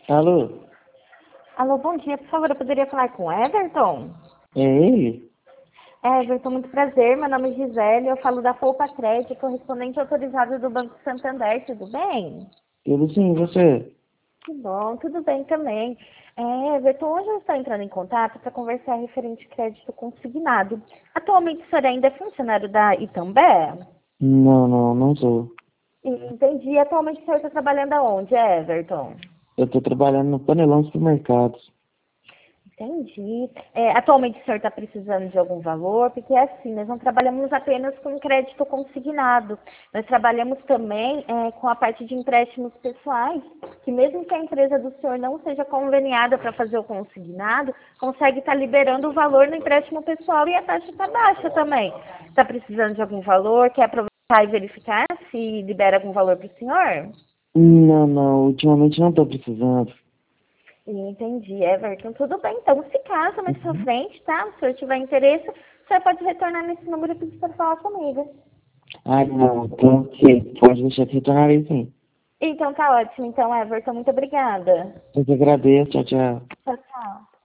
Alô? Alô, bom dia. Por favor, eu poderia falar com o Everton? É ele? Everton, muito prazer. Meu nome é Gisele. Eu falo da Poupa Crédito, correspondente autorizado do Banco Santander. Tudo bem? Tudo sim, você? Que bom, tudo bem também. Everton, hoje eu estou entrando em contato para conversar referente ao crédito consignado. Atualmente o senhor ainda é funcionário da Itambé? Não sou. Entendi. Atualmente o senhor está trabalhando aonde, Everton? Eu tô trabalhando no Panelão Supermercados. Entendi. Atualmente o senhor está precisando de algum valor? Porque é assim, nós não trabalhamos apenas com crédito consignado. Nós trabalhamos também com a parte de empréstimos pessoais, que mesmo que a empresa do senhor não seja conveniada para fazer o consignado, consegue estar liberando o valor no empréstimo pessoal e a taxa está baixa também. Está precisando de algum valor? Quer aproveitar e verificar se libera algum valor para o senhor? Não, ultimamente não tô precisando. Entendi, Everton. Tudo bem, então se caso mais pra Uhum. frente, tá? Se o senhor tiver interesse, o senhor pode retornar nesse número e pedir para falar comigo. Ah, não, então ok, pode deixar que retornarei sim. Então tá ótimo. Então, Everton, muito obrigada. Eu que agradeço, tchau, tchau. Tchau, tchau.